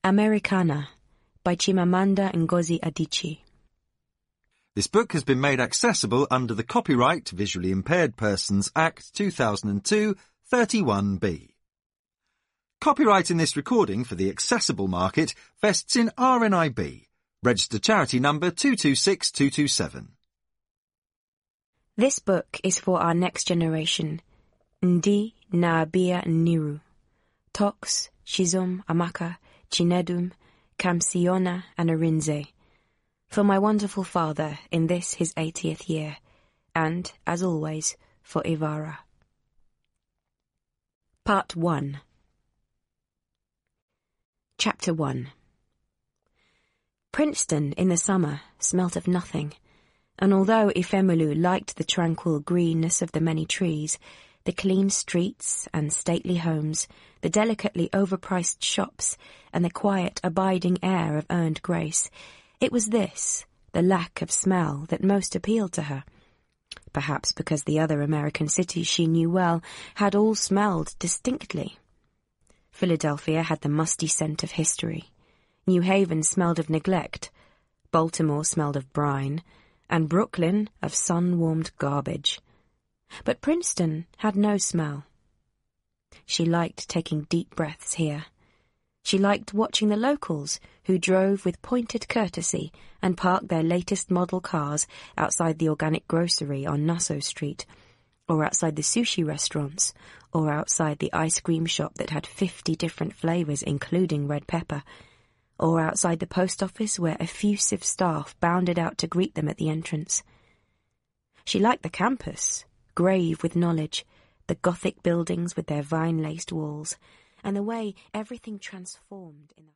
Americana by Chimamanda Ngozi Adichie. This book has been made accessible under the Copyright Visually Impaired Persons Act 2002, 31B. Copyright in this recording for the accessible market vests in RNIB, registered charity number 226227. This book is for our next generation. Ndi Naabia Niru. Tox, Shizum, Amaka, Chinedum, Kamsiona and Arinze. For my wonderful father in this his 80th year, and, as always, for Ivara. Part 1. Chapter 1. Princeton in the summer smelt of nothing, and although Ifemelu liked the tranquil greenness of the many trees, the clean streets and stately homes, the delicately overpriced shops, and the quiet, abiding air of earned grace, it was this, the lack of smell, that most appealed to her. Perhaps because the other American cities she knew well had all smelled distinctly. Philadelphia had the musty scent of history. New Haven smelled of neglect. Baltimore smelled of brine. And Brooklyn of sun-warmed garbage. But Princeton had no smell. She liked taking deep breaths here. She liked watching the locals, who drove with pointed courtesy and parked their latest model cars outside the organic grocery on Nassau Street, or outside the sushi restaurants, or outside the ice cream shop that had 50 different flavours including red pepper, or outside the post office where effusive staff bounded out to greet them at the entrance. She liked the campus, grave with knowledge, the Gothic buildings with their vine-laced walls, and the way everything transformed in the